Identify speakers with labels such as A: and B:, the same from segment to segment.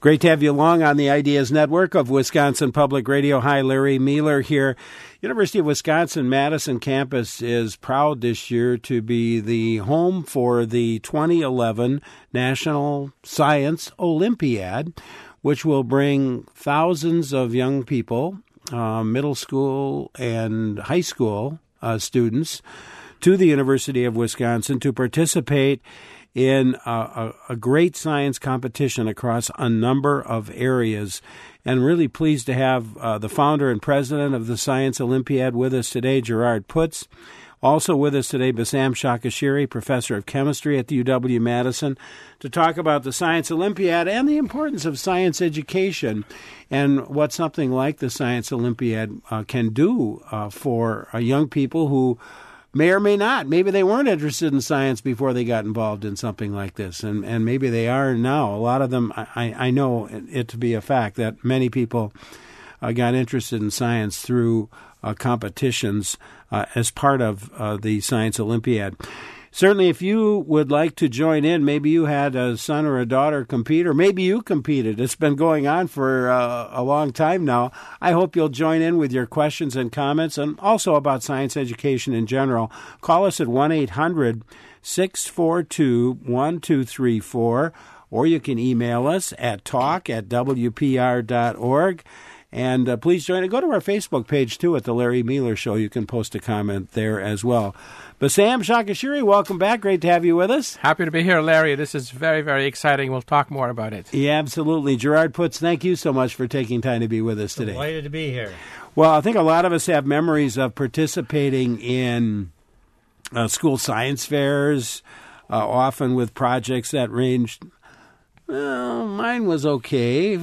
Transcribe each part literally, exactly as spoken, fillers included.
A: Great to have you along on the Ideas Network of Wisconsin Public Radio. Hi, Larry Mueller here. University of Wisconsin-Madison campus is proud this year to be the home for the twenty eleven National Science Olympiad, which will bring thousands of young people, uh, middle school and high school uh, students, to the University of Wisconsin to participate in a, a, a great science competition across a number of areas. And really pleased to have uh, the founder and president of the Science Olympiad with us today, Gerard Putz. Also with us today, Bassam Shakashiri, professor of chemistry at the U W-Madison, to talk about the Science Olympiad and the importance of science education and what something like the Science Olympiad uh, can do uh, for uh, young people who may or may not. Maybe they weren't interested in science before they got involved in something like this, and, and maybe they are now. A lot of them, I, I know it to be a fact that many people uh, got interested in science through uh, competitions uh, as part of uh, the Science Olympiad. Certainly, if you would like to join in, maybe you had a son or a daughter compete, or maybe you competed. It's been going on for uh, a long time now. I hope you'll join in with your questions and comments, and also about science education in general. Call us at one eight hundred six four two one two three four, or you can email us at talk at w p r dot org. And uh, please join. Go to our Facebook page, too, at The Larry Mueller Show. You can post a comment there as well. Bassam Shakashiri, welcome back. Great to have you with us.
B: Happy to be here, Larry. This is very, very exciting. We'll talk more about it.
A: Yeah, absolutely. Gerard Putz, thank you so much for taking time to be with us today.
C: Delighted to be here.
A: Well, I think a lot of us have memories of participating in uh, school science fairs, uh, often with projects that ranged... Well, mine was okay.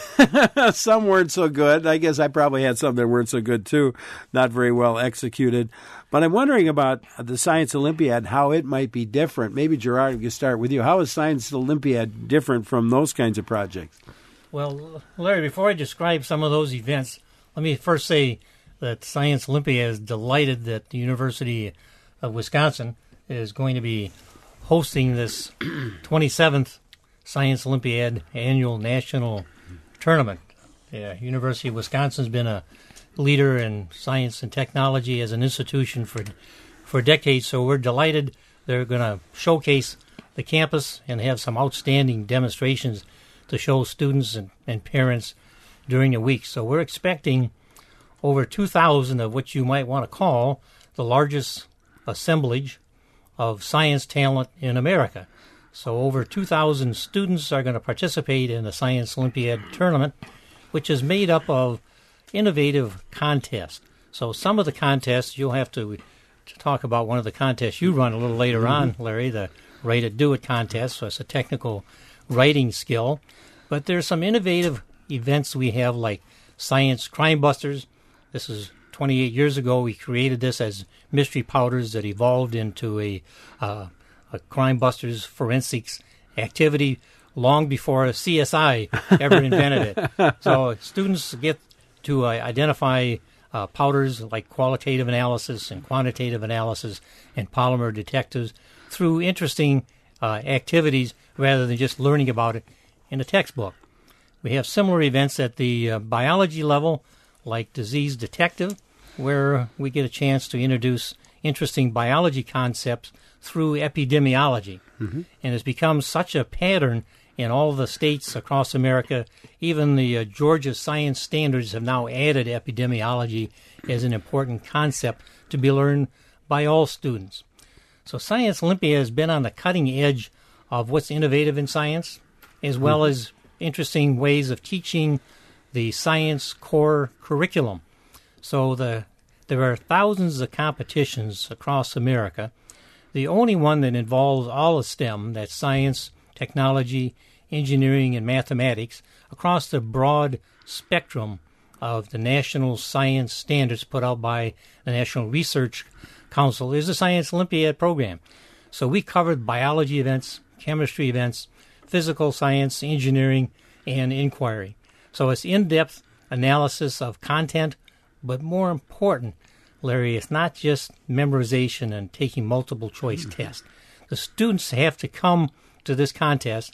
A: Some weren't so good. I guess I probably had some that weren't so good, too. Not very well executed. But I'm wondering about the Science Olympiad, how it might be different. Maybe, Gerard, we can start with you. How is Science Olympiad different from those kinds of projects?
C: Well, Larry, before I describe some of those events, let me first say that Science Olympiad is delighted that the University of Wisconsin is going to be hosting this twenty-seventh Science Olympiad annual national tournament. The University of Wisconsin has been a leader in science and technology as an institution for for decades, so we're delighted they're going to showcase the campus and have some outstanding demonstrations to show students and, and parents during the week. So we're expecting over two thousand of what you might want to call the largest assemblage of science talent in America. So over two thousand students are going to participate in the Science Olympiad tournament, which is made up of innovative contests. So some of the contests, you'll have to, to talk about one of the contests you run a little later mm-hmm. on, Larry, the Write It, Do It contest. So it's a technical writing skill. But there's some innovative events we have, like Science Crime Busters. This is twenty-eight years ago. We created this as mystery powders that evolved into a... Uh, a Crime Busters forensics activity long before C S I ever invented it. So students get to uh, identify uh, powders like qualitative analysis and quantitative analysis and polymer detectors through interesting uh, activities rather than just learning about it in a textbook. We have similar events at the uh, biology level, like Disease Detective, where we get a chance to introduce interesting biology concepts through epidemiology. Mm-hmm. And it's become such a pattern in all the states across America. Even the uh, Georgia Science Standards have now added epidemiology as an important concept to be learned by all students. So Science Olympiad has been on the cutting edge of what's innovative in science, as well mm-hmm. as interesting ways of teaching the science core curriculum. So the there are thousands of competitions across America. The only one that involves all of STEM, that's science, technology, engineering, and mathematics, across the broad spectrum of the national science standards put out by the National Research Council, is the Science Olympiad program. So we covered biology events, chemistry events, physical science, engineering, and inquiry. So it's in-depth analysis of content, but more important, Larry, it's not just memorization and taking multiple choice mm-hmm. tests. The students have to come to this contest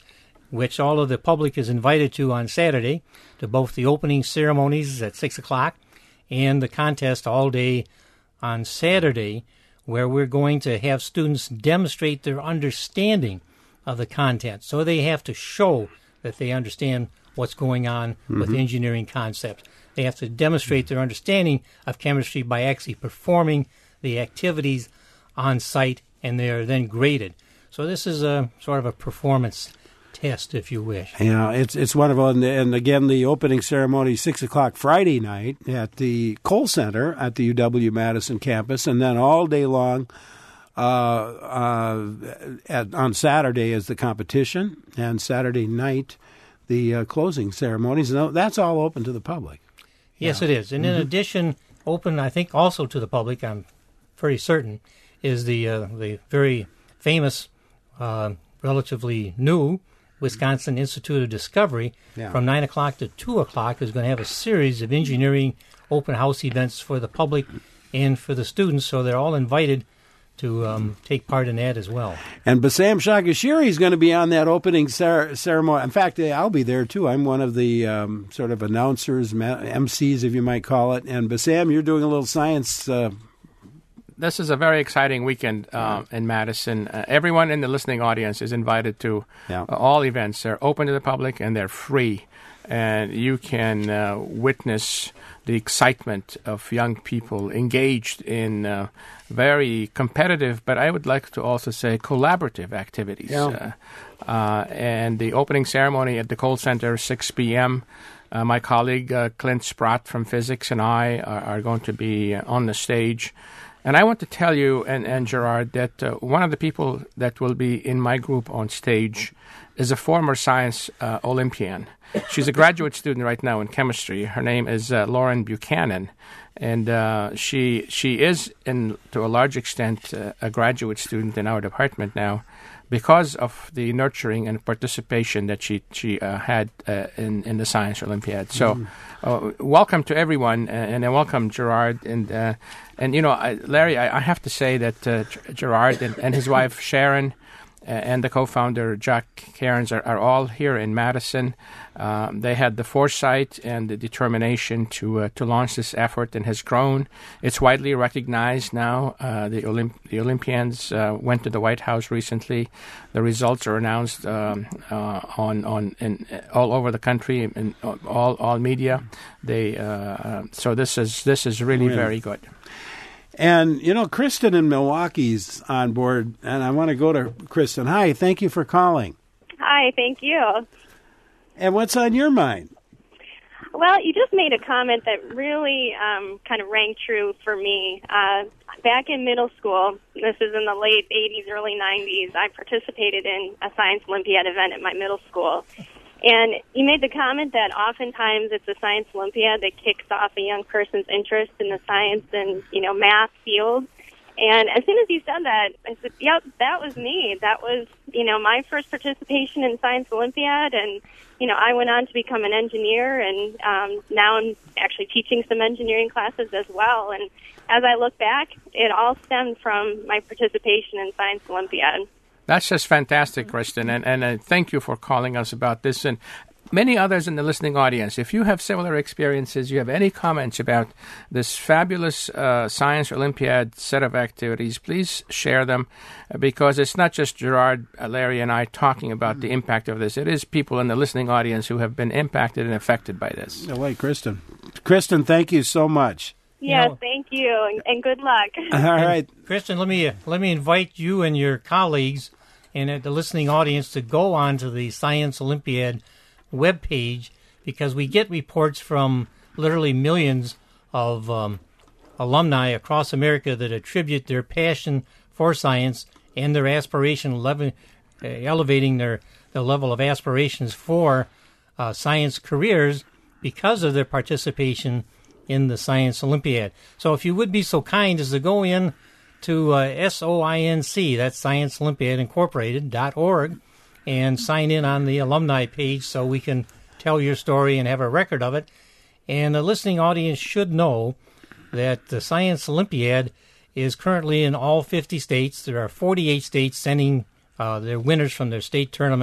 C: which all of the public is invited to on Saturday, to both the opening ceremonies at six o'clock and the contest all day on Saturday, where we're going to have students demonstrate their understanding of the content. So they have to show that they understand what's going on mm-hmm. with engineering concepts. They have to demonstrate their understanding of chemistry by actually performing the activities on site, and they are then graded. So this is a sort of a performance test, if you wish.
A: Yeah, it's it's wonderful. And, and again, the opening ceremony, six o'clock Friday night at the Cole Center at the U W-Madison campus, and then all day long uh, uh, at, on Saturday is the competition, and Saturday night the uh, closing ceremonies. And that's all open to the public.
C: Yes,
A: yeah.
C: it is. And
A: mm-hmm.
C: in addition, open, I think, also to the public, I'm pretty certain, is the uh, the very famous, uh, relatively new Wisconsin Institute of Discovery. Yeah. From nine o'clock to two o'clock is going to have a series of engineering open house events for the public and for the students, so they're all invited to um, take part in that as well.
A: And Bassam Shagashiri is going to be on that opening cer- ceremony. In fact, I'll be there, too. I'm one of the um, sort of announcers, M Cs, if you might call it. And Bassam, you're doing a little science. Uh...
B: This is a very exciting weekend uh, in Madison. Uh, everyone in the listening audience is invited to yeah. uh, all events. They're open to the public and they're free. And you can uh, witness the excitement of young people engaged in uh, very competitive, but I would like to also say collaborative activities.
A: Yeah.
B: Uh, uh, and the opening ceremony at the Cole Center, six p.m., uh, my colleague uh, Clint Sprott from Physics and I are, are going to be uh, on the stage. And I want to tell you, and, and Gerard, that uh, one of the people that will be in my group on stage is a former science uh, Olympian. She's a graduate student right now in chemistry. Her name is uh, Lauren Buchanan, and uh, she she is, in to a large extent, uh, a graduate student in our department now, because of the nurturing and participation that she she uh, had uh, in in the Science Olympiad. So, mm. uh, welcome to everyone, and, and welcome Gerard and uh, and you know I, Larry. I, I have to say that uh, Gerard and, and his wife Sharon. Uh, and the co-founder, Jack Cairns, are, are all here in Madison. Um, they had the foresight and the determination to uh, to launch this effort, and has grown. It's widely recognized now. Uh, the, Olymp- the Olympians uh, went to the White House recently. The results are announced um, uh, on on in, all over the country in all all media. They uh, uh, so this is this is really yeah. very good.
A: And, you know, Kristen in Milwaukee's on board, and I want to go to Kristen. Hi, thank you for calling.
D: Hi, thank you.
A: And what's on your mind?
D: Well, you just made a comment that really um, kind of rang true for me. Uh, back in middle school, this is in the late eighties, early nineties, I participated in a Science Olympiad event at my middle school. And you made the comment that oftentimes it's a Science Olympiad that kicks off a young person's interest in the science and, you know, math field. And as soon as you said that, I said, yep, that was me. That was, you know, my first participation in Science Olympiad. And, you know, I went on to become an engineer, and um, now I'm actually teaching some engineering classes as well. And as I look back, it all stemmed from my participation in Science Olympiad.
B: That's just fantastic, Kristen, and, and uh, thank you for calling us about this. And many others in the listening audience, if you have similar experiences, you have any comments about this fabulous uh, Science Olympiad set of activities, please share them, uh, because it's not just Gerard, uh, Larry, and I talking about the impact of this. It is people in the listening audience who have been impacted and affected by this.
A: No way, Kristen. Kristen, thank you so much.
D: Yes,
C: you know,
D: thank you, and, and good luck.
A: All right.
C: Kristen, let me uh, let me invite you and your colleagues and uh, the listening audience to go on to the Science Olympiad webpage, because we get reports from literally millions of um, alumni across America that attribute their passion for science and their aspiration, level, uh, elevating their, their level of aspirations for uh, science careers because of their participation in the Science Olympiad. So if you would be so kind as to go in to uh, S O I N C, that's Science Olympiad Incorporated dot org, and sign in on the alumni page so we can tell your story and have a record of it. And the listening audience should know that the Science Olympiad is currently in all fifty states. There are forty-eight states sending uh, their winners from their state tournament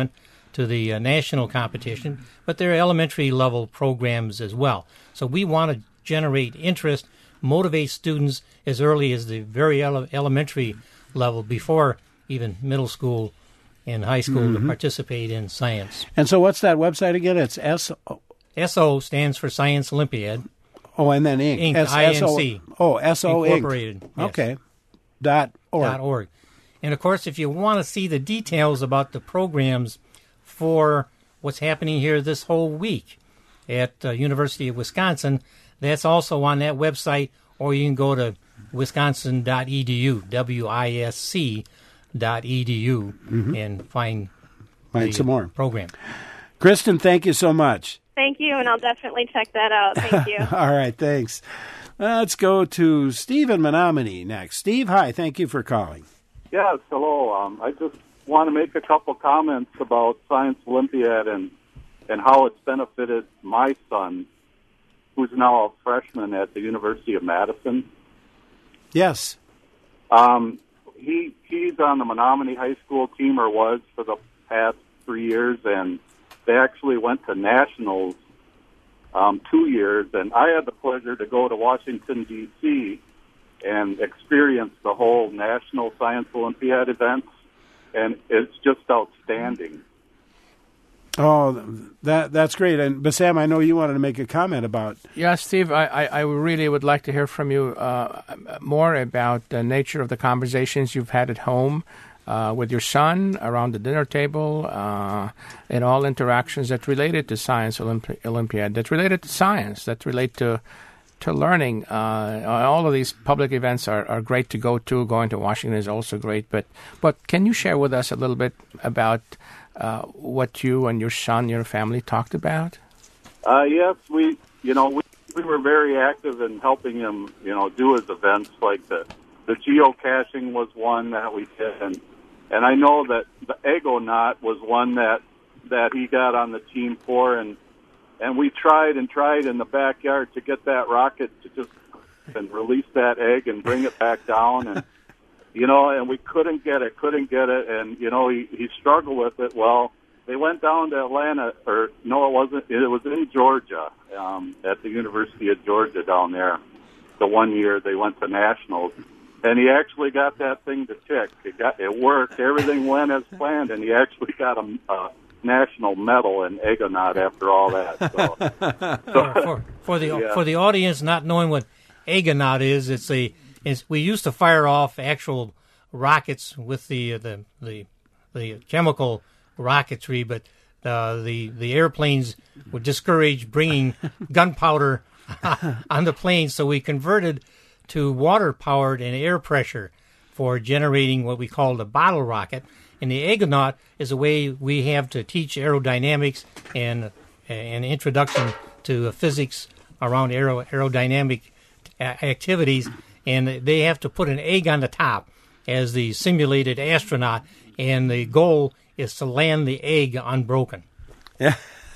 C: to the uh, national competition, but there are elementary level programs as well. So we want to generate interest, motivate students as early as the very ele- elementary level, before even middle school and high school, mm-hmm. to participate in science.
A: And so what's that website again? It's S O.
C: S O stands for Science Olympiad.
A: Oh, and then Inc.
C: Inc.
A: S-
C: I N C.
A: Oh, S O
C: Incorporated.
A: Inc.
C: Yes.
A: Okay. Dot org.
C: Dot org. And, of course, if you want to see the details about the programs for what's happening here this whole week at uh, University of Wisconsin, that's also on that website, or you can go to wisconsin dot e d u, W I S C dot E D U, mm-hmm. and find,
A: find some more
C: program.
A: Kristen, thank you so much.
D: Thank you, and I'll definitely check that out. Thank you.
A: All right, thanks. Let's go to Steve in Menominee next. Steve, hi. Thank you for calling.
E: Yes, hello. Um, I just want to make a couple comments about Science Olympiad and, and how it's benefited my son, who's now a freshman at the University of Madison.
A: Yes.
E: Um, he he's on the Menominee High School team, or was for the past three years, and they actually went to nationals um, two years. And I had the pleasure to go to Washington, D C and experience the whole National Science Olympiad events, and it's just outstanding.
A: Oh, that that's great. And Bassam, I know you wanted to make a comment about.
B: Yeah, Steve, I, I, I really would like to hear from you uh, more about the nature of the conversations you've had at home uh, with your son around the dinner table, uh, and all interactions that related to Science Olympi- Olympiad, that related to science, that relate to to learning. Uh, all of these public events are, are great to go to. Going to Washington is also great. But but can you share with us a little bit about uh, what you and your son, your family, talked about?
E: Uh, yes, we you know we, we were very active in helping him you know do his events. Like the the geocaching was one that we did, and and I know that the Egonaut was one that that he got on the team for, and. And we tried and tried in the backyard to get that rocket to just and release that egg and bring it back down. And, you know, and we couldn't get it, couldn't get it. And, you know, he, he struggled with it. Well, they went down to Atlanta, or no, it wasn't. It was in Georgia, um, at the University of Georgia down there. The one year they went to nationals. And he actually got that thing to tick. It got, it worked. Everything went as planned, and he actually got a, a national medal in Egonaut after all that. So, so
C: for, for the
E: yeah.
C: for the audience not knowing what Egonaut is, it's a is we used to fire off actual rockets with the the the, the chemical rocketry, but uh, the the airplanes would discourage bringing gunpowder on the planes, so we converted to water powered and air pressure for generating what we call the bottle rocket. And the Egonaut is a way we have to teach aerodynamics and an introduction to physics around aero, aerodynamic activities. And they have to put an egg on the top as the simulated astronaut, and the goal is to land the egg unbroken.
A: Yeah.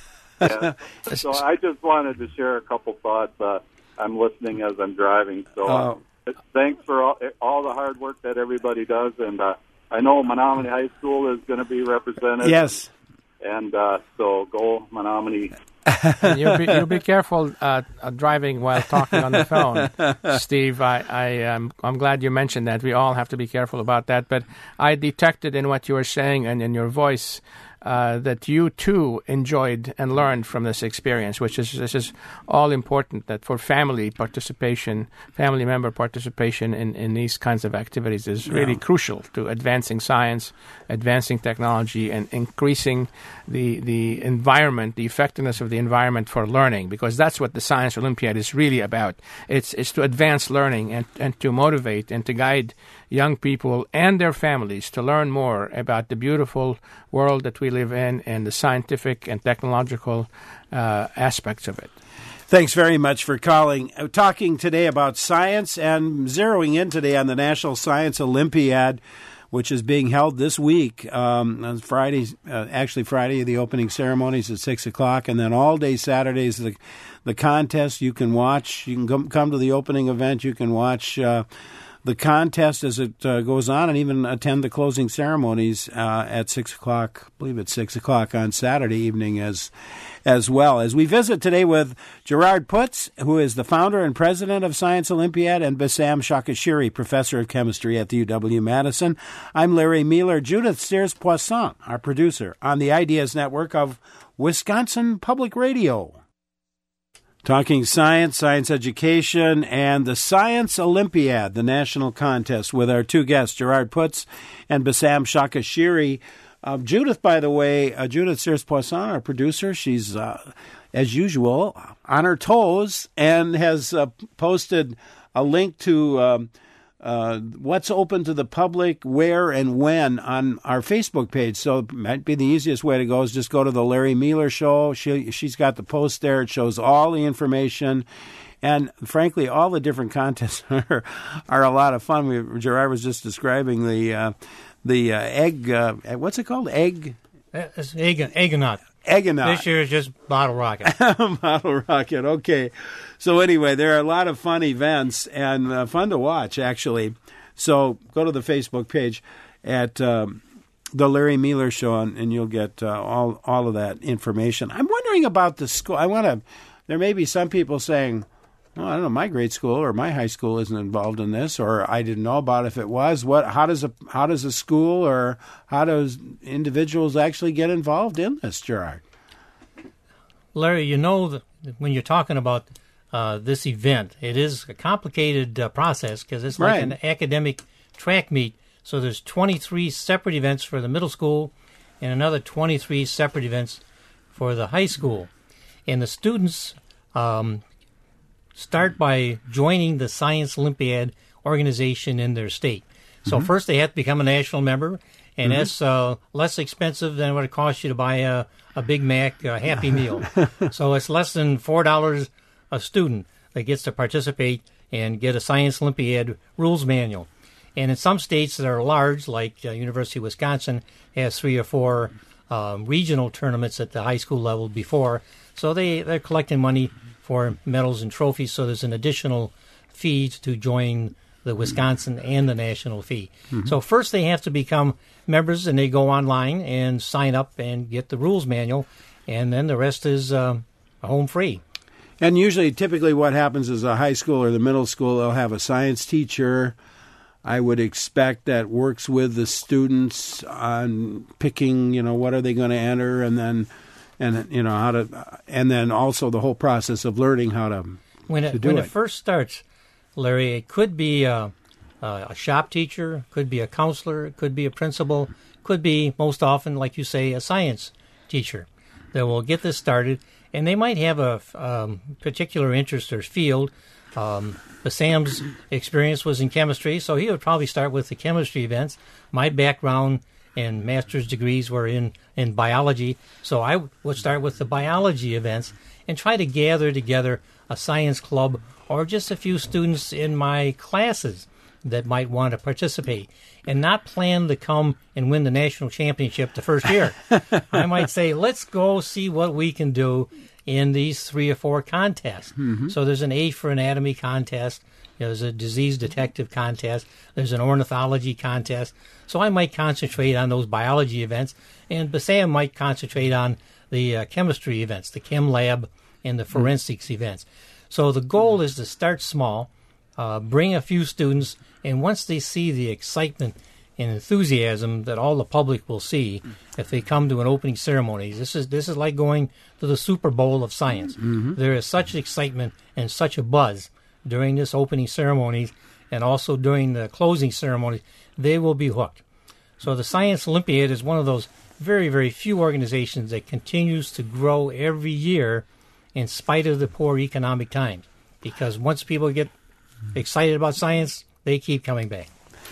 E: yeah. So I just wanted to share a couple thoughts. Uh, I'm listening as I'm driving. So uh, thanks for all, all the hard work that everybody does, and uh, I know Menominee High School is going to be represented.
A: Yes.
E: And uh, so go Menominee.
B: you'll, be, you'll be careful uh, uh, driving while talking on the phone, Steve. I, I, um, I'm glad you mentioned that. We all have to be careful about that. But I detected in what you were saying and in your voice uh, that you too enjoyed and learned from this experience, which is this is all important. That for family participation, family member participation in, in these kinds of activities is really yeah. crucial to advancing science, advancing technology, and increasing the the environment, the effectiveness of the environment for learning. Because that's what the Science Olympiad is really about. It's it's to advance learning and and to motivate and to guide young people and their families to learn more about the beautiful world that we live in and the scientific and technological uh, aspects of it.
A: Thanks very much for calling. Uh, talking today about science and zeroing in today on the National Science Olympiad, which is being held this week um, on Friday. Uh, actually, Friday the opening ceremonies at six o'clock, and then all day Saturdays the the contest. You can watch. You can come come to the opening event. You can watch. Uh, the contest as it uh, goes on, and even attend the closing ceremonies uh, at six o'clock. I believe it's six o'clock on Saturday evening as as well. As we visit today with Gerard Putz, who is the founder and president of Science Olympiad, and Bassam Shakashiri, professor of chemistry at the U W-Madison. I'm Larry Mueller. Judith Sears-Poisson, our producer on the Ideas Network of Wisconsin Public Radio. Talking science, science education, and the Science Olympiad, the national contest, with our two guests, Gerard Putz and Bassam Shakashiri. Uh, Judith, by the way, uh, Judith Sears-Poisson, our producer, she's, uh, as usual, on her toes and has uh, posted a link to um, uh, what's open to the public, where and when on our Facebook page. So it might be the easiest way to go is just go to the Larry Mueller Show. She, she's got the post there. It shows all the information. And frankly, all the different contests are, are a lot of fun. We, Gerard was just describing the... Uh, The uh, egg, uh, what's it called? Egg?
C: It's egg, Eggonaut.
A: Eggonaut.
C: This year is just Bottle Rocket.
A: Bottle Rocket, okay. So anyway, there are a lot of fun events and uh, fun to watch, actually. So go to the Facebook page at um, the Larry Mueller Show, and, and you'll get uh, all all of that information. I'm wondering about the school. I want to, there may be some people saying, well, I don't know, my grade school or my high school isn't involved in this, or I didn't know about it if it was. What? How does a how does a school or how does individuals actually get involved in this, Gerard?
C: Larry, you know that when you're talking about uh, this event, it is a complicated uh, process because it's like
A: right.
C: an academic track meet. So there's twenty-three separate events for the middle school and another twenty-three separate events for the high school. And the students... Um, start by joining the Science Olympiad organization in their state. So mm-hmm. first they have to become a national member, and mm-hmm. that's uh, less expensive than what it costs you to buy a, a Big Mac a Happy Meal. So it's less than four dollars a student that gets to participate and get a Science Olympiad rules manual. And in some states that are large, like uh, University of Wisconsin, has three or four um, regional tournaments at the high school level before. So they, they're collecting money for medals and trophies, so there's an additional fee to join the Wisconsin and the national fee. Mm-hmm. So first they have to become members, and they go online and sign up and get the rules manual, and then the rest is uh, home free.
A: And usually, typically what happens is a high school or the middle school, they'll have a science teacher, I would expect, that works with the students on picking, you know, what are they going to enter, and then... And you know how to, and then also the whole process of learning how to,
C: when it,
A: to do
C: when
A: it.
C: it first starts, Larry, it could be a, a shop teacher, could be a counselor, it could be a principal, could be most often, like you say, a science teacher that will get this started, and they might have a um, particular interest or field. Um, Bassam's experience was in chemistry, so he would probably start with the chemistry events. My background and master's degrees were in, in biology, so I would start with the biology events and try to gather together a science club or just a few students in my classes that might want to participate, and not plan to come and win the national championship the first year. I might say, let's go see what we can do in these three or four contests. Mm-hmm. So there's an A for anatomy contest, there's a disease detective contest, there's an ornithology contest. So I might concentrate on those biology events, and Bassam might concentrate on the uh, chemistry events, the chem lab and the forensics mm-hmm. events. So the goal is to start small, uh, bring a few students, and once they see the excitement and enthusiasm that all the public will see if they come to an opening ceremony, this is this is like going to the Super Bowl of science. Mm-hmm. There is such excitement and such a buzz during this opening ceremonies and also during the closing ceremonies, they will be hooked. So the Science Olympiad is one of those very, very few organizations that continues to grow every year in spite of the poor economic times. Because once people get excited about science, they keep coming back.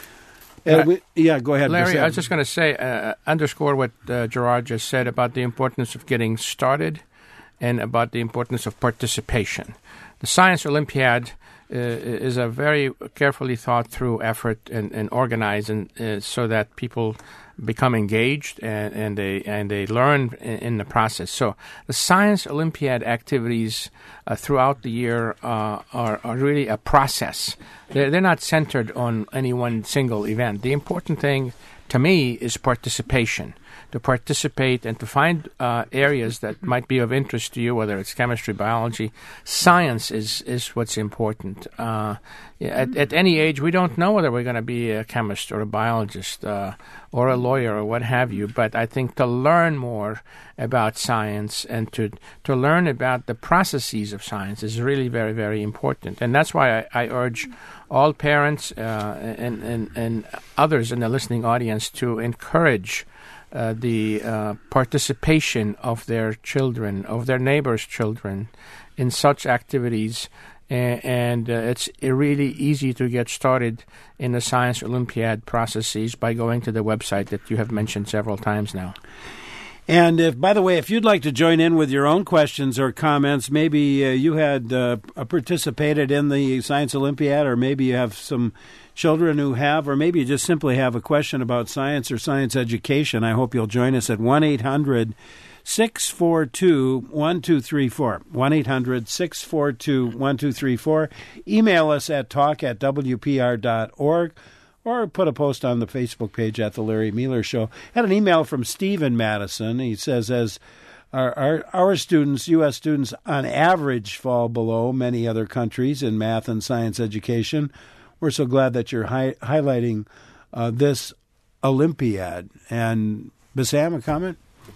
A: Uh, we, yeah, go ahead,
B: Larry.
A: Bassam.
B: I was just going to say, uh, underscore what uh, Gerard just said about the importance of getting started and about the importance of participation. The Science Olympiad uh, is a very carefully thought through effort and, and organized, and uh, so that people become engaged and, and they and they learn in, in the process. So the Science Olympiad activities uh, throughout the year uh, are, are really a process. They're, they're not centered on any one single event. The important thing to me is participation, to participate and to find uh, areas that might be of interest to you, whether it's chemistry, biology. Science is, is what's important. Uh, at, at any age, we don't know whether we're going to be a chemist or a biologist uh, or a lawyer or what have you, but I think to learn more about science and to to learn about the processes of science is really very, very important. And that's why I, I urge all parents uh, and, and, and others in the listening audience to encourage uh, the uh, participation of their children, of their neighbors' children in such activities. And, and uh, it's really easy to get started in the Science Olympiad processes by going to the website that you have mentioned several times now.
A: And if, by the way, if you'd like to join in with your own questions or comments, maybe uh, you had uh, participated in the Science Olympiad, or maybe you have some children who have, or maybe you just simply have a question about science or science education, I hope you'll join us at one eight hundred six four two one two three four. one eight hundred six four two one two three four. Email us at talk at w p r dot org. Or put a post on the Facebook page at The Larry Meeler Show. Had an email from Steve in Madison. He says, as our, our, our students, U S students, on average fall below many other countries in math and science education, we're so glad that you're hi- highlighting uh, this Olympiad. And, Bassam, a comment?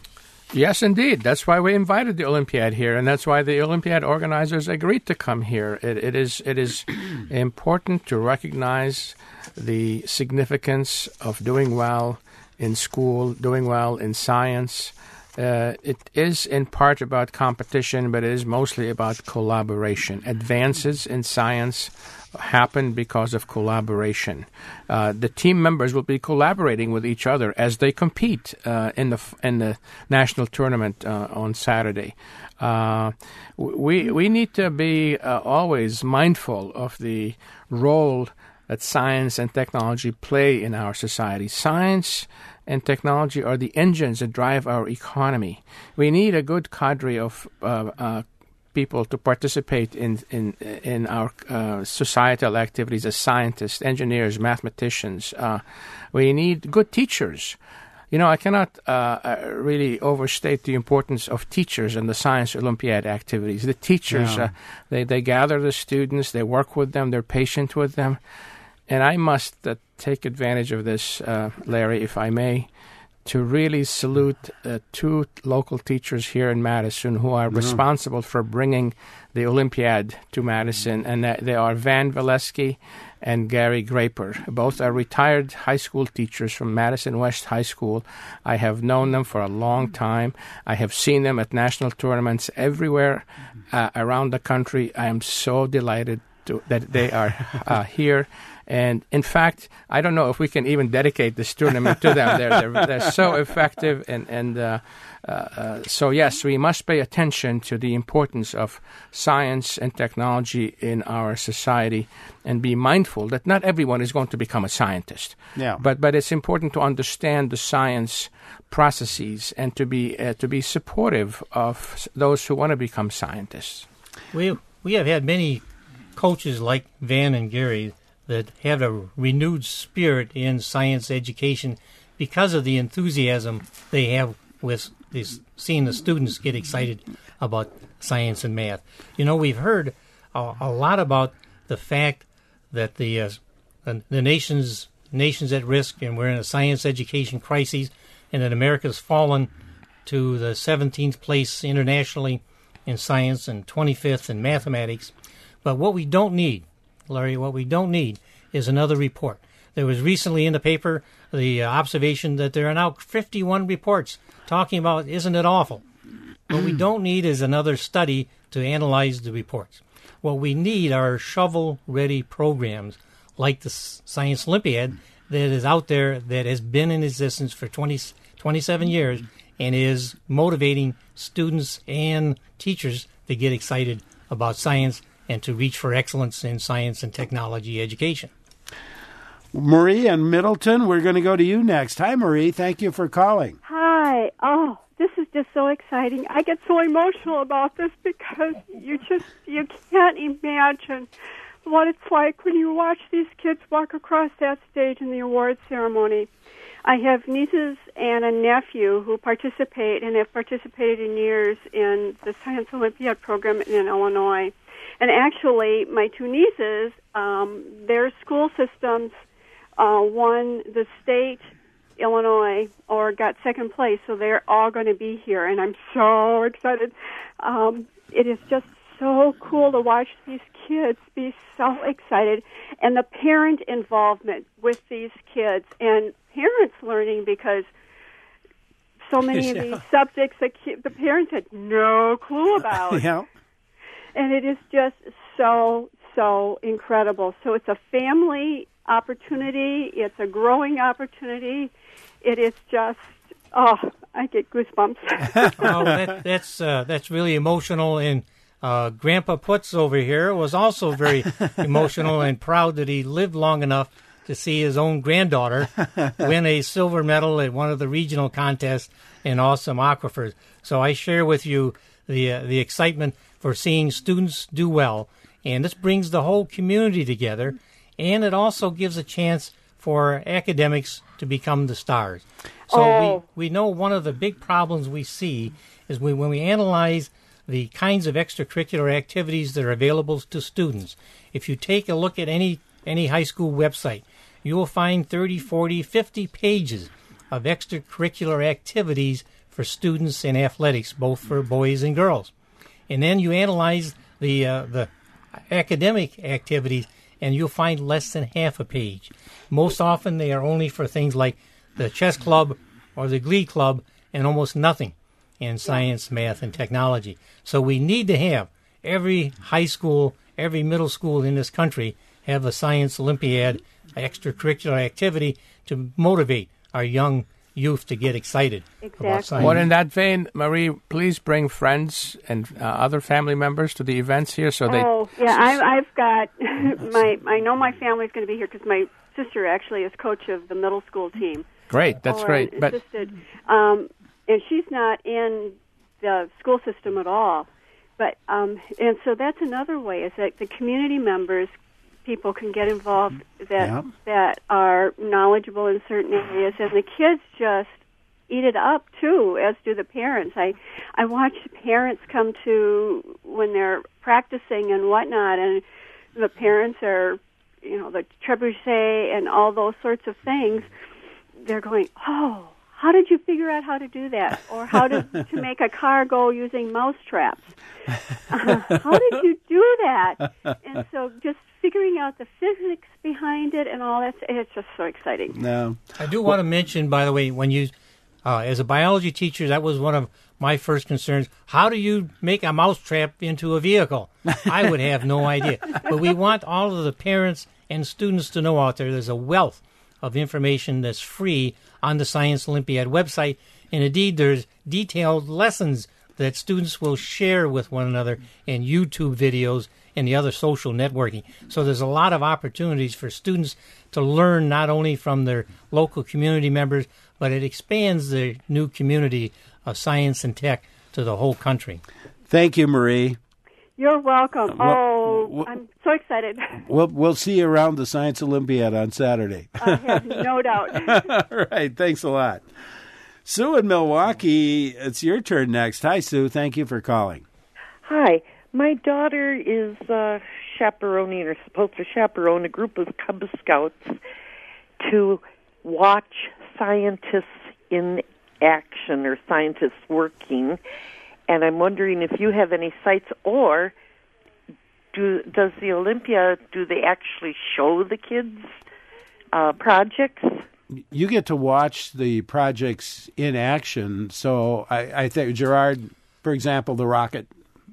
B: Yes, indeed. That's why we invited the Olympiad here, and that's why the Olympiad organizers agreed to come here. It, it is it is important to recognize the significance of doing well in school, doing well in science. Uh, it is in part about competition, but it is mostly about collaboration. Advances in science happen because of collaboration. Uh, the team members will be collaborating with each other as they compete uh, in the in the national tournament uh, on Saturday. Uh, we we need to be uh, always mindful of the role that science and technology play in our society. Science and technology are the engines that drive our economy. We need a good cadre of uh, uh, people to participate in in in our uh, societal activities as scientists, engineers, mathematicians. Uh, we need good teachers. You know, I cannot uh, really overstate the importance of teachers in the Science Olympiad activities. The teachers, yeah. uh, they, they gather the students, they work with them, they're patient with them. And I must uh, take advantage of this, uh, Larry, if I may, to really salute uh, two local teachers here in Madison who are mm-hmm. responsible for bringing the Olympiad to Madison, and that they are Van Valesky and Gary Graper. Both are retired high school teachers from Madison West High School. I have known them for a long time. I have seen them at national tournaments everywhere uh, around the country. I am so delighted to, that they are uh, here. And, in fact, I don't know if we can even dedicate this tournament to them. They're, they're, they're so effective. And, and uh, uh, uh, so, yes, we must pay attention to the importance of science and technology in our society and be mindful that not everyone is going to become a scientist.
A: Yeah.
B: But but it's important to understand the science processes and to be uh, to be supportive of those who want to become scientists.
C: We, we have had many coaches like Van and Gary that have a renewed spirit in science education because of the enthusiasm they have with this, seeing the students get excited about science and math. You know, we've heard a, a lot about the fact that the uh, the nation's nation's at risk, and we're in a science education crisis, and that America's fallen to the seventeenth place internationally in science and twenty-fifth in mathematics. But what we don't need, Larry, what we don't need is another report. There was recently in the paper the uh, observation that there are now fifty-one reports talking about, isn't it awful? What we don't need is another study to analyze the reports. What we need are shovel-ready programs like the Science Olympiad that is out there, that has been in existence for twenty, twenty-seven years and is motivating students and teachers to get excited about science and to reach for excellence in science and technology education.
A: Marie in Middleton, we're going to go to you next. Hi, Marie. Thank you for calling.
F: Hi. Oh, this is just so exciting. I get so emotional about this because you just, you can't imagine what it's like when you watch these kids walk across that stage in the awards ceremony. I have nieces and a nephew who participate and have participated in years in the Science Olympiad program in Illinois. And actually, my two nieces, um, their school systems uh, won the state, Illinois, or got second place, so they're all going to be here, and I'm so excited. Um, it is just so cool to watch these kids be so excited, and the parent involvement with these kids, and parents learning, because so many of these subjects that ki- the parents had no clue about.
A: Yeah.
F: And it is just so, so incredible. So it's a family opportunity. It's a growing opportunity. It is just, oh, I get goosebumps.
C: Oh, that, that's uh, that's really emotional. And uh, Grandpa Putz over here was also very emotional and proud that he lived long enough to see his own granddaughter win a silver medal at one of the regional contests in Awesome Aquifers. So I share with you the uh, the excitement for seeing students do well. And this brings the whole community together, and it also gives a chance for academics to become the stars. So
F: oh.
C: we, we know one of the big problems we see is we, when we analyze the kinds of extracurricular activities that are available to students. If you take a look at any any high school website, you will find thirty, forty, fifty pages of extracurricular activities for students in athletics, both for boys and girls. And then you analyze the uh, the academic activities, and you'll find less than half a page. Most often they are only for things like the chess club or the glee club, and almost nothing in science, math, and technology. So we need to have every high school, every middle school in this country have a science Olympiad extracurricular activity to motivate our young youth to get excited
F: Exactly.
C: about science.
B: Well, in that vein, Marie, please bring friends and uh, other family members to the events here so they...
F: Oh, yeah, I, I've got my, I know my family's going to be here because my sister actually is coach of the middle school team.
B: Great, that's
F: or
B: great. But
F: assisted. Um, and she's not in the school system at all. But um, and so that's another way, is that the community members, people can get involved that
A: Yeah.
F: that are knowledgeable in certain areas, and the kids just eat it up too, as do the parents. I I watch parents come to when they're practicing and whatnot, and the parents are, you know, the trebuchet and all those sorts of things. They're going, oh, how did you figure out how to do that? Or how to, to make a car go using mouse traps? Uh, how did you do that? And so just figuring out the physics behind it and all that, it's just so exciting.
A: No.
C: I do want to mention, by the way, when you, uh, as a biology teacher, that was one of my first concerns. How do you make a mousetrap into a vehicle? I would have no idea. But we want all of the parents and students to know out there there's a wealth of information that's free on the Science Olympiad website. And indeed, there's detailed lessons that students will share with one another in YouTube videos and the other social networking. So there's a lot of opportunities for students to learn not only from their local community members, but it expands the new community of science and tech to the whole country.
A: Thank you, Marie.
F: You're welcome.
A: Well,
F: oh,
A: well,
F: I'm so excited.
A: We'll, we'll see you around the Science Olympiad on Saturday.
F: I have no doubt.
A: All right. Thanks a lot. Sue in Milwaukee, it's your turn next. Hi, Sue. Thank you for calling.
G: Hi. My daughter is uh, chaperoning or supposed to chaperone a group of Cub Scouts to watch scientists in action or scientists working. And I'm wondering if you have any sites, or do does the Olympia, do they actually show the kids uh, projects?
A: You get to watch the projects in action. So I, I think, Gerard, for example, the rocket.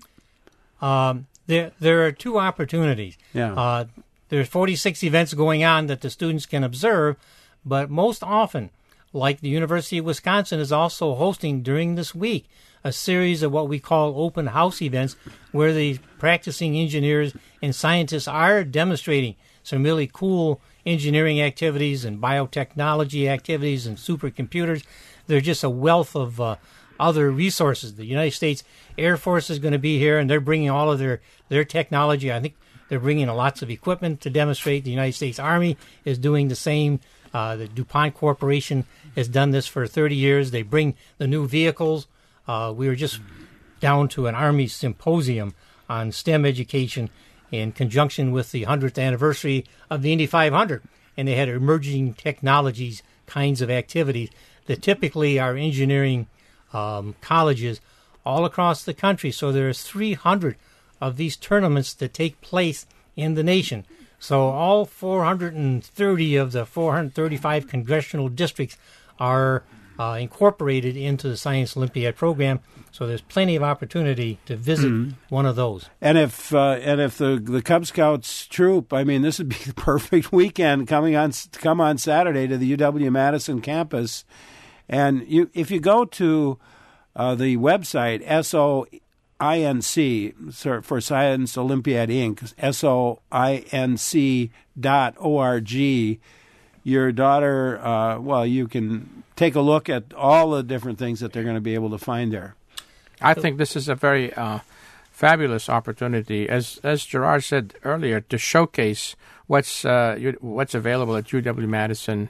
C: Um, there, there are two opportunities.
A: Yeah.
C: Uh, there's forty-six events going on that the students can observe, but most often like the University of Wisconsin is also hosting during this week a series of what we call open house events where the practicing engineers and scientists are demonstrating some really cool engineering activities and biotechnology activities and supercomputers. There's just a wealth of uh, other resources. The United States Air Force is going to be here, and they're bringing all of their, their technology. I think they're bringing lots of equipment to demonstrate. The United States Army is doing the same. Uh, the DuPont Corporation has done this for thirty years. They bring the new vehicles. Uh, we were just down to an Army symposium on STEM education in conjunction with the hundredth anniversary of the Indy five hundred, and they had emerging technologies kinds of activities that typically are engineering um, colleges all across the country. So there's three hundred of these tournaments that take place in the nation. So all four hundred thirty of the four hundred thirty-five congressional districts are uh, incorporated into the Science Olympiad program. So there's plenty of opportunity to visit mm-hmm. one of those.
A: And if uh, and if the the Cub Scouts troop, I mean, this would be the perfect weekend coming on come on Saturday to the U W-Madison campus. And you, if you go to uh, the website S O I N C for Science Olympiad Incorporated, S O I N C dot O R G, your daughter, uh, well, you can take a look at all the different things that they're going to be able to find there.
B: I think this is a very uh, fabulous opportunity, as as Gerard said earlier, to showcase what's uh, you, what's available at U W-Madison.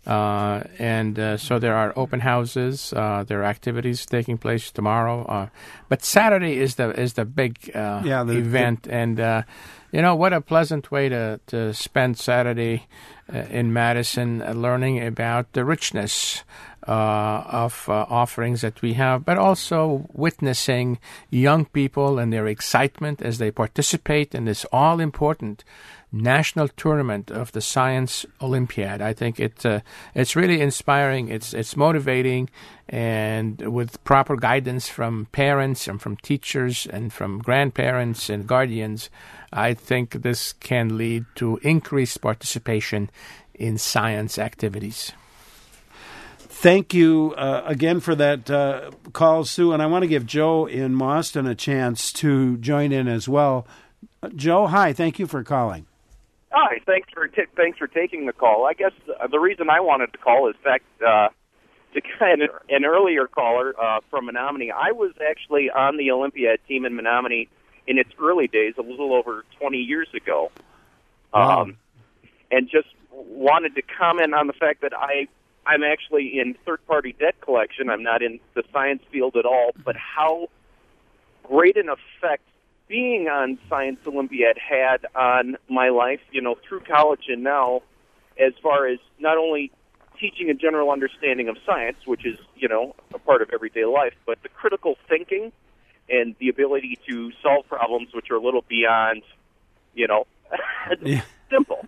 B: Uh, and uh, so there are open houses, uh, there are activities taking place tomorrow. Uh, but Saturday is the is the big uh, yeah, the, event, the, and uh, you know what a pleasant way to to spend Saturday uh, in Madison, uh, learning about the richness uh, of uh, offerings that we have, but also witnessing young people and their excitement as they participate in this all important national tournament of the Science Olympiad. I think it uh, it's really inspiring. It's it's motivating, and with proper guidance from parents and from teachers and from grandparents and guardians, I think this can lead to increased participation in science activities.
A: Thank you uh, again for that uh, call, Sue. And I want to give Joe in Mauston a chance to join in as well. Uh, Joe, hi. Thank you for calling.
H: Hi, thanks for t- thanks for taking the call. I guess uh, the reason I wanted to call is fact uh, to kind of an earlier caller uh, from Menominee. I was actually on the Olympiad team in Menominee in its early days, a little over twenty years ago,
A: wow.
H: um, and just wanted to comment on the fact that I I'm actually in third-party debt collection. I'm not in the science field at all, but how great an effect being on Science Olympiad had on my life, you know, through college and now, as far as not only teaching a general understanding of science, which is, you know, a part of everyday life, but the critical thinking and the ability to solve problems which are a little beyond, you know,
A: yeah.
H: simple.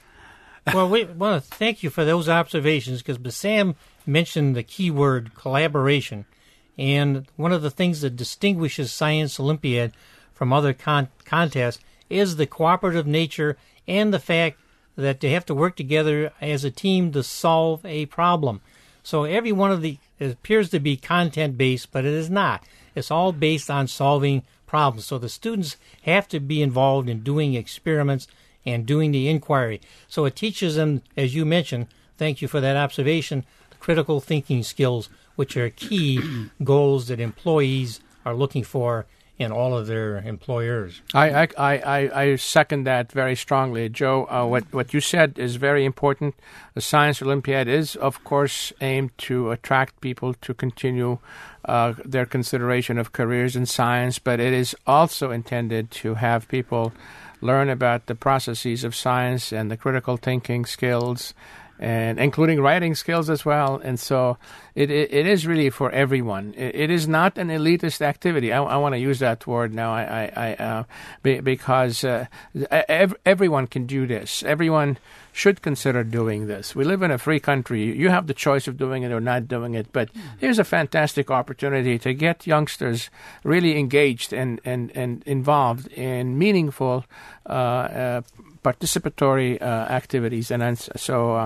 C: Well, we want to thank you for those observations, because Sam mentioned the key word collaboration, and one of the things that distinguishes Science Olympiad from other con- contests is the cooperative nature and the fact that they have to work together as a team to solve a problem. So every one of the it appears to be content-based, but it is not. It's all based on solving problems. So the students have to be involved in doing experiments and doing the inquiry. So it teaches them, as you mentioned, thank you for that observation, the critical thinking skills, which are key goals that employees are looking for in all of their employers.
B: I I, I, I second that very strongly, Joe. Uh, what what you said is very important. The Science Olympiad is, of course, aimed to attract people to continue uh, their consideration of careers in science, but it is also intended to have people learn about the processes of science and the critical thinking skills, and including writing skills as well. And so it it, it is really for everyone. It, it is not an elitist activity. I, I want to use that word now. I, I, I uh, be, because uh, ev- everyone can do this. Everyone should consider doing this. We live in a free country. You have the choice of doing it or not doing it. But here's a fantastic opportunity to get youngsters really engaged and and, and involved in meaningful Uh, uh, participatory uh, activities, and so uh,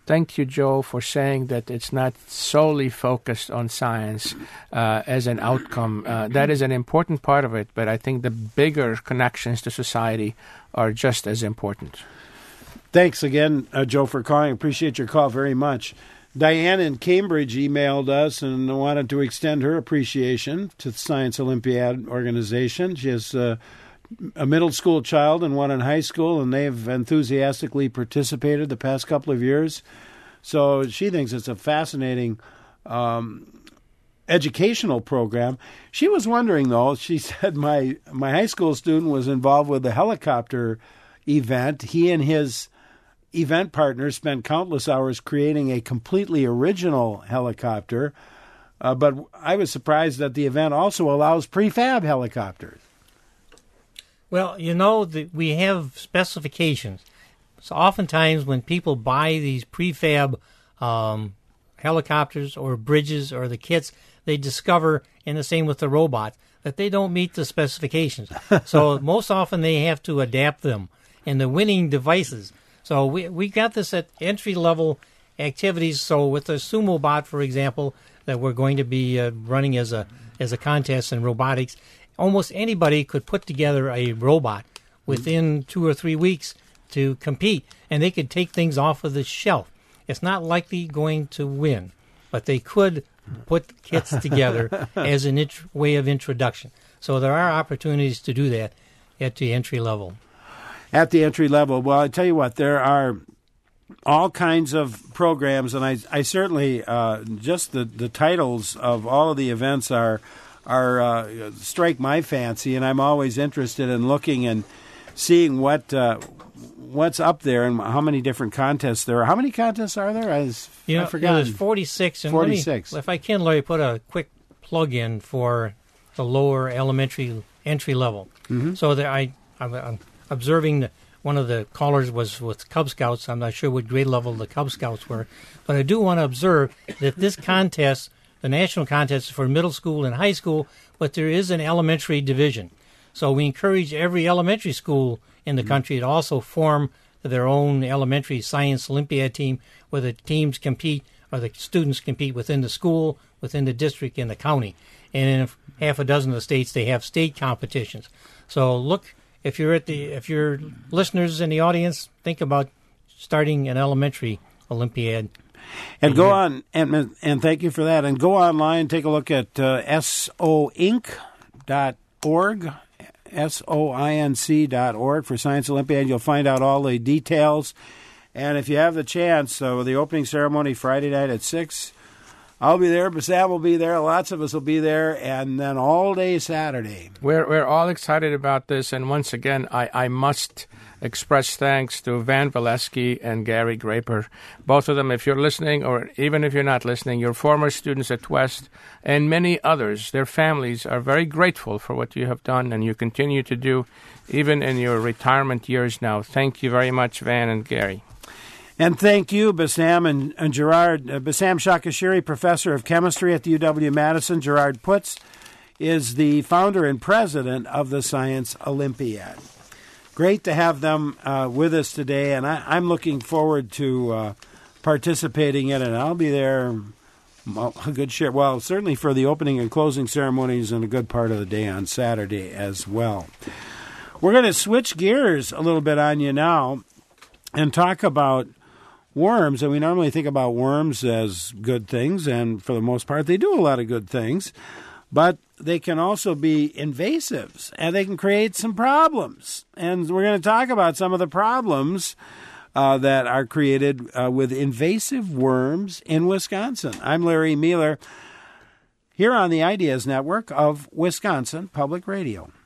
B: thank you, Joe, for saying that it's not solely focused on science uh, as an outcome. Uh, that is an important part of it, but I think the bigger connections to society are just as important.
A: Thanks again, uh, Joe, for calling. Appreciate your call very much. Diane in Cambridge emailed us and wanted to extend her appreciation to the Science Olympiad organization. She has uh, a middle school child and one in high school, and they've enthusiastically participated the past couple of years. So she thinks it's a fascinating um, educational program. She was wondering, though, she said, my, my high school student was involved with the helicopter event. He and his event partners spent countless hours creating a completely original helicopter, uh, but I was surprised that the event also allows prefab helicopters.
C: Well, you know, the, we have specifications. So oftentimes when people buy these prefab um, helicopters or bridges or the kits, they discover, and the same with the robots, that they don't meet the specifications. So most often they have to adapt them and the winning devices. So we we got this at entry-level activities. So with the Sumo Bot, for example, that we're going to be uh, running as a as a contest in robotics, almost anybody could put together a robot within two or three weeks to compete, and they could take things off of the shelf. It's not likely going to win, but they could put kits together as an int- way of introduction. So there are opportunities to do that at the entry level.
A: At the entry level, well, I tell you what, there are all kinds of programs, and I, I certainly uh, just the, the titles of all of the events are are uh, strike my fancy, and I'm always interested in looking and seeing what uh, what's up there and how many different contests there are. How many contests are there? I, was,
C: you know,
A: I forgot.
C: Yeah, there's forty-six. And
A: forty-six.
C: Me, if I can, Larry, put a quick plug in for the lower elementary entry level. Mm-hmm. So that I. I'm, I'm observing that one of the callers was with Cub Scouts. I'm not sure what grade level the Cub Scouts were, but I do want to observe that this contest, the national contest, is for middle school and high school, but there is an elementary division. So we encourage every elementary school in the mm-hmm. country to also form their own elementary science Olympiad team, where the teams compete or the students compete within the school, within the district, and the county. And in half a dozen of the states, they have state competitions. So look. If you're at the, if you're listeners in the audience, think about starting an elementary Olympiad.
A: And go on, and and thank you for that. And go online, take a look at uh, S O inc dot org, S O I N C dot org for Science Olympiad. You'll find out all the details. And if you have the chance, so the opening ceremony Friday night at six. I'll be there, Bassam will be there, lots of us will be there, and then all day Saturday.
B: We're we're all excited about this, and once again, I, I must express thanks to Van Valesky and Gary Graper. Both of them, if you're listening, or even if you're not listening, you're former students at West, and many others, their families are very grateful for what you have done, and you continue to do, even in your retirement years now. Thank you very much, Van and Gary.
A: And thank you, Bassam and, and Gerard. Uh, Bassam Shakashiri, professor of chemistry at the U W-Madison. Gerard Putz is the founder and president of the Science Olympiad. Great to have them uh, with us today, and I, I'm looking forward to uh, participating in it. And I'll be there a good share. Well, certainly for the opening and closing ceremonies and a good part of the day on Saturday as well. We're going to switch gears a little bit on you now and talk about worms. And we normally think about worms as good things, and for the most part, they do a lot of good things. But they can also be invasives, and they can create some problems. And we're going to talk about some of the problems uh, that are created uh, with invasive worms in Wisconsin. I'm Larry Mueller, here on the Ideas Network of Wisconsin Public Radio.